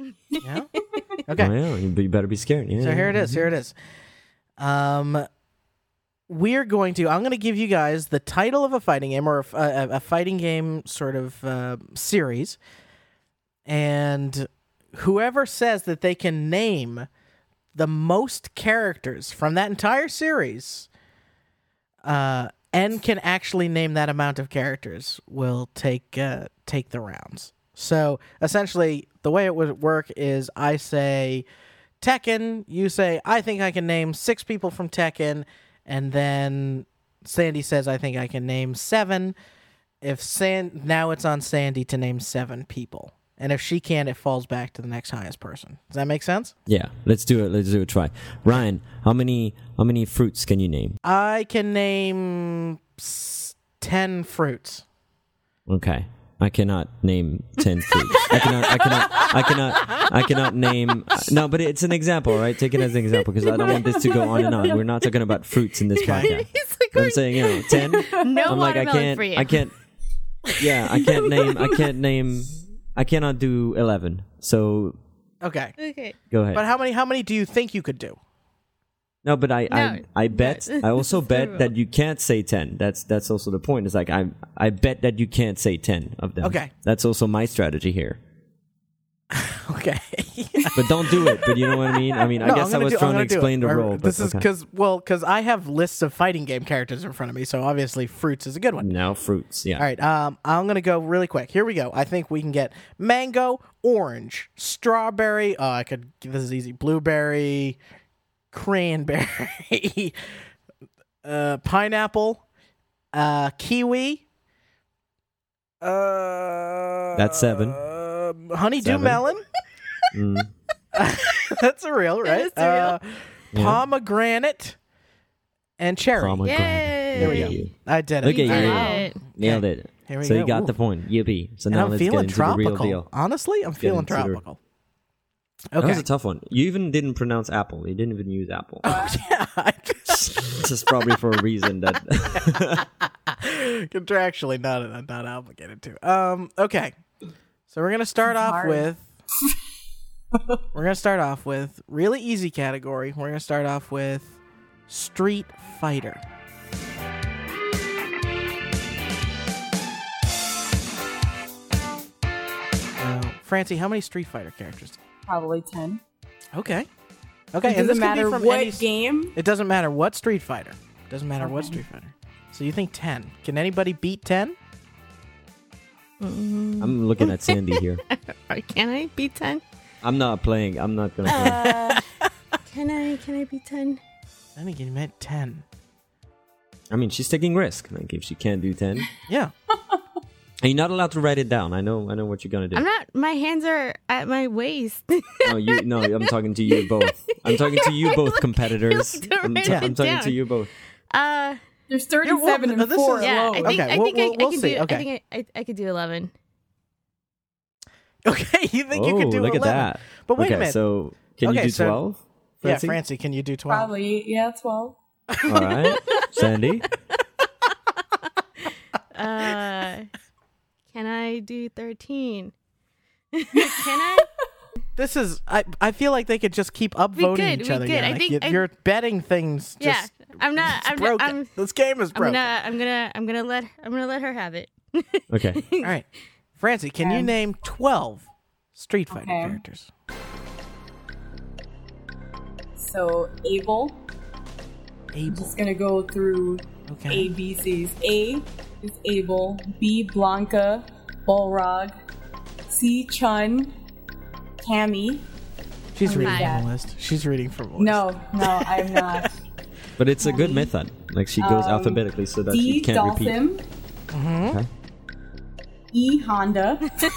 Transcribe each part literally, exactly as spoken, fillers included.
Yeah. Okay. Oh, yeah, you better be scared. Yeah. So here it is. Here it is. Um, we're going to. I'm going to give you guys the title of a fighting game or a, a, a fighting game sort of uh, series, and whoever says that they can name the most characters from that entire series, uh, and can actually name that amount of characters, will take uh, take the rounds. So essentially, the way it would work is I say Tekken, you say I think I can name six people from Tekken, and then Sandy says I think I can name seven. If San now it's on Sandy to name seven people. And if she can, it falls back to the next highest person. Does that make sense? Yeah, let's do it. Let's do a try. Ryan, how many how many fruits can you name? I can name s- ten fruits. Okay. I cannot name ten fruits. I cannot. I cannot. I cannot. I cannot name. No, but it's an example, right? Take it as an example because I don't want this to go on and on. We're not talking about fruits in this podcast. like, I'm saying, you know, ten. No I'm like, I watermelon can't. for you. I can't. Yeah, I can't name. I can't name. I cannot do eleven. So Okay. Okay. go ahead. But how many how many do you think you could do? No, but I, No. I, I bet, I also This is bet terrible. that you can't say ten. That's, that's also the point. It's like, I, I bet that you can't say ten of them. Okay. That's also my strategy here. Okay. But don't do it. But you know what I mean? I mean, No, I I'm guess I gonna was do- I'm trying to gonna do explain it. the Or- role. This but is okay. because well, because I have lists of fighting game characters in front of me, so obviously fruits is a good one. Now fruits, yeah. All right, um, I'm gonna go really quick. Here we go. I think we can get mango, orange, strawberry. Oh, I could. This is easy. Blueberry, cranberry, uh, pineapple, uh, kiwi. Uh, That's seven. Uh, honeydew Seven. melon. Mm. That's a real, right? is a real. Uh, Yeah. pomegranate and cherry. Pomegranate. Yay. There we go. Yay. I did it. Look at You you. did All it. Nailed it. Here we so go. you got Ooh. the point. Yippee. So And now I'm let's feeling get into the real tropical. deal. Honestly, I'm Get feeling into the- tropical. That Okay. was a tough one. You even didn't pronounce apple. You didn't even use apple. yeah, I just, This is probably for a reason that... contractually not not obligated to. Um. Okay. So we're gonna start It's off hard. with. We're gonna start off with really easy category. We're gonna start off with Street Fighter. Uh, Francie, how many Street Fighter characters? Probably ten. Okay. Okay. It and this doesn't could be matter from what any- game. It doesn't matter what Street Fighter. Doesn't matter what Okay. Street Fighter. So you think ten? Can anybody beat ten? I'm looking at Sandy here. Can I beat ten? I'm not playing. I'm not going to play. Uh, can I? Can I beat ten? I think you meant ten. I mean, she's taking risk. Like, if she can't do ten. Yeah. And you're not allowed to write it down. I know I know what you're going to do. I'm not. My hands are at my waist. No, you, no, I'm talking to you both. I'm talking to you both, competitors. you have to I'm, write ta- it I'm talking down. to you both. Uh, There's Yeah, well, thirty-seven no, and this four is- yeah. alone. I think. Okay, I we'll- think we'll- I, we'll I can see. do. Okay. I think I, I, I could do eleven. Okay, you think Oh, you could do look eleven. at that. But wait okay, a minute. so can Okay, you do so- twelve? Yeah, Francie, can you do twelve? Probably, yeah, twelve. All right. Sandy? Uh, can I do thirteen? Can I? This is. I. I feel like they could just keep upvoting could, each we other. could. yeah, I like think you, I- you're betting things. Yeah, Just, I'm not. it's I'm. broken. I'm. This game is I'm broken. gonna. I'm gonna. I'm gonna let. I'm gonna let her have it. Okay. All right, Francie, can you Um, name twelve Street Fighter okay. characters? So Abel. I'm Abel. just gonna go through Okay. A, B, C's. A is Abel. B, Blanca. Balrog. C, Chun. Cammy. She's reading Okay. from a list. She's reading from a list. No, no, I'm not. But it's a good method. Like, she goes Um, alphabetically so that D, she can't repeat. Dalsim. Mm-hmm. Okay. E, Honda.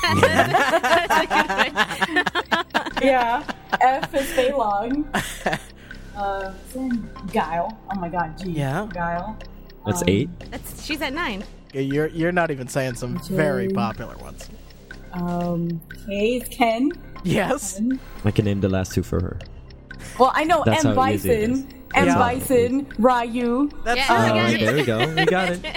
Yeah. F is Fei Long. Uh, Guile. Oh my god, G. Yeah. Guile. That's Um, eight. That's. She's at nine. Yeah, You're you're not even saying some very Okay. popular ones. Um, K is Ken. Yes. I can name the last two for her. Well, I know That's M. how easy it is. Bison. M. Yeah. Bison. Ryu. That's Yeah, so I Oh, got easy. it. there we go. We got it.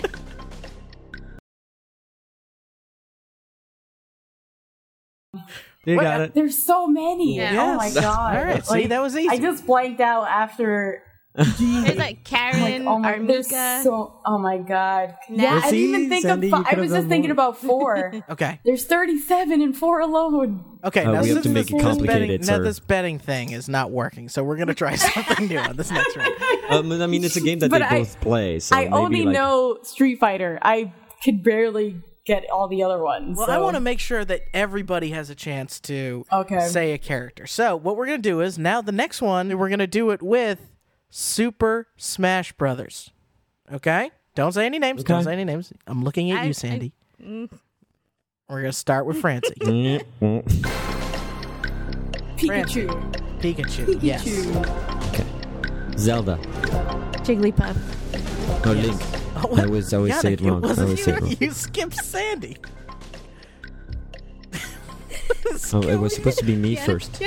You What? got it. There's so many. Yeah. Oh my Yes. god. All right, see, Like, that was easy. I just blanked out after G. There's like Karen, Like, oh my, there's Armika. so, oh my god. Nah. Yeah, I See, didn't even think Sandy, of you five. I could've was done just thinking more. about four. Okay. There's thirty-seven and four alone. Okay, Uh, now we have since to make this, it this complicated, betting, now sir. this betting thing is not working, so we're gonna try something new on this next round. Um, I mean, it's a game that But they I- both play. So I maybe, only like, know Street Fighter. I could barely get all the other ones. Well, so. I want to make sure that everybody has a chance to Okay. say a character. So what we're gonna do is now the next one we're gonna do it with Super Smash Brothers. Okay? Don't say any names. Don't Okay. say any names. I'm looking at I- you, I- Sandy. Mm. We're gonna start with Francie. mm, mm. Pikachu. Pikachu. Yes. Pikachu. Zelda. Jigglypuff. No, Link. Oh, I always, I always Yannick, say it wrong. I wasn't always say it you. wrong. You skipped Sandy. Oh, it was supposed to be me first.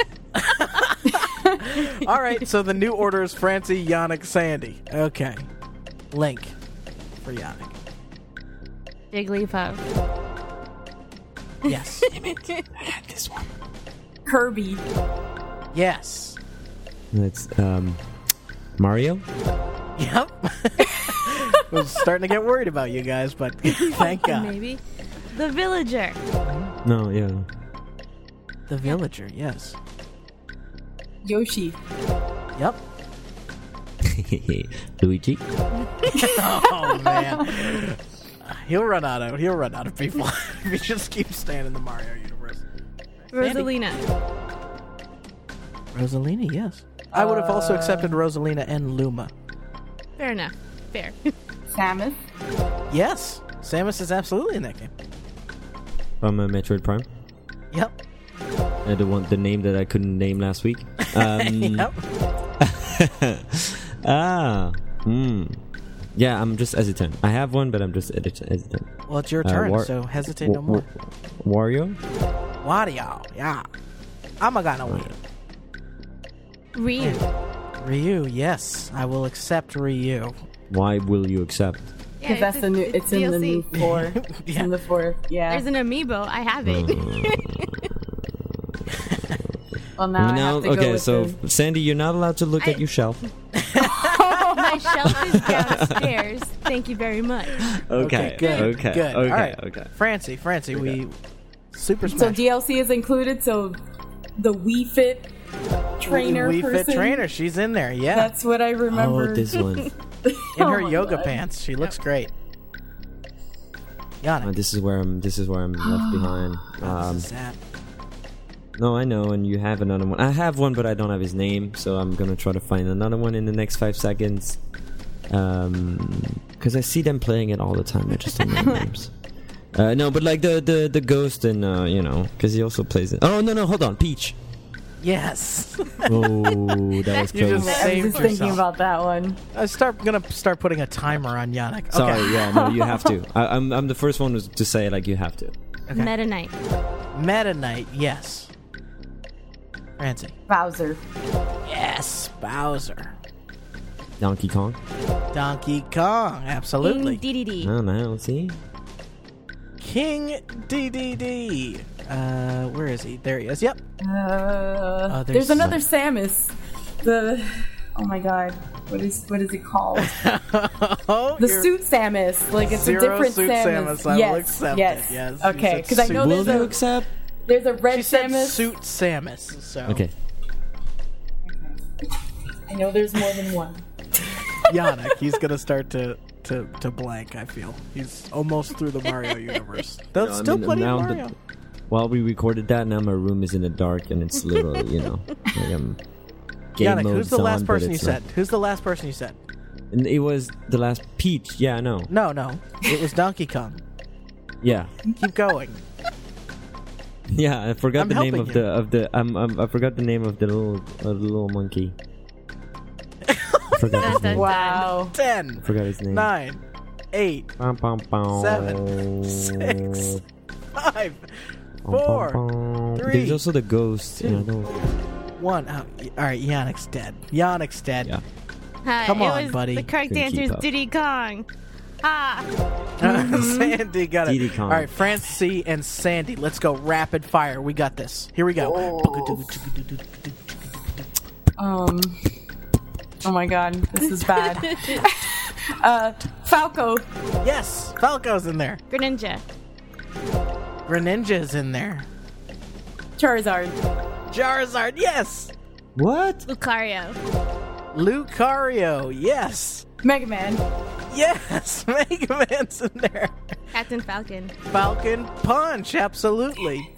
All right, so the new order is Francie, Yannick, Sandy. Okay. Link for Yannick. Jigglypuff. Yes. This one. Kirby. Yes. It's um, Mario. Yep. I was starting to get worried about you guys, but thank God. Maybe. The Villager. No, yeah. The Villager, yes. Yoshi. Yep. Luigi. Oh man. He'll run out of he'll run out of people if he just keeps staying in the Mario universe. Rosalina. Rosalina, yes. I would have also accepted Rosalina and Luma. Fair enough. Fair. Samus. Yes. Samus is absolutely in that game. From uh, Metroid Prime. Yep. Uh, the one, the name that I couldn't name last week. Um, Yep. ah. Hmm. Yeah, I'm just hesitant. I have one, but I'm just hesi- hesitant. Well, it's your Uh, turn, War- so hesitate no Wa- more. Wa- Wario. Wario, yeah. I'm a gonna win. Ryu. Ryu, yes. I will accept Ryu. Why will you accept? Yeah, Because that's the new. It's, in the new four. It's Yeah. in the four. Yeah. There's an amiibo. I have it. well, now I no, have to go okay. with So the- Sandy, you're not allowed to look I- at your shelf. My shelf is downstairs. Thank you very much. Okay. good. Okay. Good. Okay. All right. Okay. Francie, Francie, we Super Smash. So D L C is included. So the Wii Fit trainer We person. Fit trainer, she's in there. Yeah. That's what I remember. Oh, this one. in Oh her my yoga God. pants. She looks great. Oh, Yannick. this is where I'm. This is where I'm left behind. Um, This is sad. no, I know, and you have another one. I have one, but I don't have his name, so I'm gonna try to find another one in the next five seconds. Um, because I see them playing it all the time. I just don't know the names. Uh, no, but like the the the ghost and uh, you know, because he also plays it. Oh no, no, hold on, Peach. Yes. Oh, that was You close. just- I was Saved just thinking yourself. about that one. I start gonna start putting a timer on Yannick. Okay. Sorry, yeah, no, you have to. I, I'm I'm the first one to say like you have to. Okay. Meta Knight. Meta Knight, yes. Francie. Bowser. Yes, Bowser. Donkey Kong. Donkey Kong, absolutely. D D D. Oh no, see. King D D D. Uh, where is he? There he is. Yep. Uh, there's- there's another Samus. The oh my god, what is what is it called? oh, The you're- suit Samus. Like it's Zero a different suit Samus. Samus, I will yes, accept yes, it, yes. Okay, You said because I know suit. Will there's you a accept? there's a red She said Samus. suit Samus. So Okay. I know there's more than one. Yannick, he's gonna start to, to, to blank. I feel he's almost through the Mario universe. There's No, I still mean, plenty of now the- Mario. While we recorded that, now my room is in the dark and it's little, you know, like I'm game Yannick, who's mode's the on, last but person you it's said? not. Who's the last person you said? And it was the last Peach. Yeah, I know. No, no, it was Donkey Kong. Yeah, Keep going. yeah. I forgot I'm the name helping of you. the of the. Um, um, I forgot the name of the little uh, the little monkey. I forgot his Dun, dun, name. Wow. Ten, I forgot his name. nine, eight, Pom, pom, pom. seven, six, five, Pom, pom, four, pom. three, There's also the ghost. Yeah, I know. one. Oh, y- all right, Yannick's dead. Yannick's dead. Yeah. Hi, Come it on, was buddy. The correct Couldn't answer keep is up. Diddy Kong. Sandy got it. Diddy Kong. All right, Francie and Sandy, let's go rapid fire. We got this. Here we go. Um. Oh my god, this is bad. uh, Falco. Yes, Falco's in there. Greninja. Greninja's in there. Charizard. Charizard, yes. What? Lucario. Lucario, yes. Mega Man. Yes, Mega Man's in there. Captain Falcon. Falcon Punch, absolutely.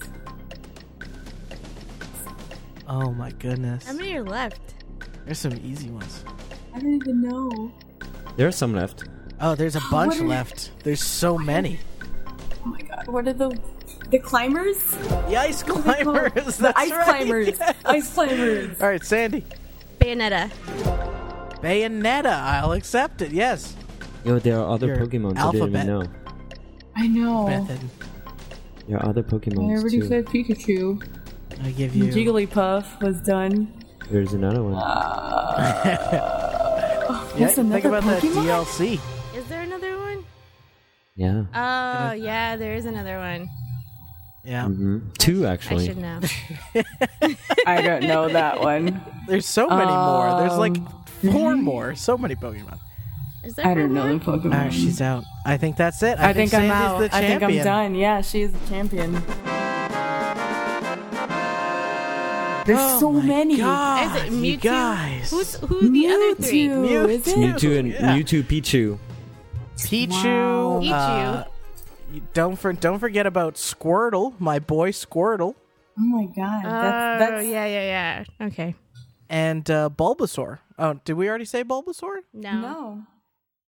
Oh my goodness. How many are left? There's some easy ones. I don't even know. There's some left. Oh, there's a bunch What are- left. There's so many. Oh my god, what are the the climbers? The ice climbers. That's the ice right. climbers. Yes. Ice climbers. All right, Sandy. Bayonetta. Bayonetta. I'll accept it. Yes. Yo, there are other Your Pokemon I didn't even alphabet. know. I know. Method. There are other I Pokemon already too. said Pikachu. I give you. Jigglypuff was done. There's another one. Yeah, What's think another about that Pokemon? D L C. Is there another one? Yeah. Oh, yeah, there is another one. Yeah. hmm Two I actually. should know. I don't know that one. There's so many more. There's like Um, four more. So many Pokemon. Is there I don't four know more? the Pokemon. Ah, she's out. I think that's it. I, I think I'm Sandy's out. the I think I'm champion. done. Yeah, she's the champion. There's Oh so my many. God, Is it you Mewtwo? guys. Who's who? The other three? Mewtwo, is it? Mewtwo and Yeah. Mewtwo Pichu. Pichu. Wow. uh, you don't for, don't forget about Squirtle, my boy Squirtle, Oh my god. Oh, That's, that's yeah, yeah, yeah. Okay. and uh, Bulbasaur. Oh, did we already say Bulbasaur? No. no.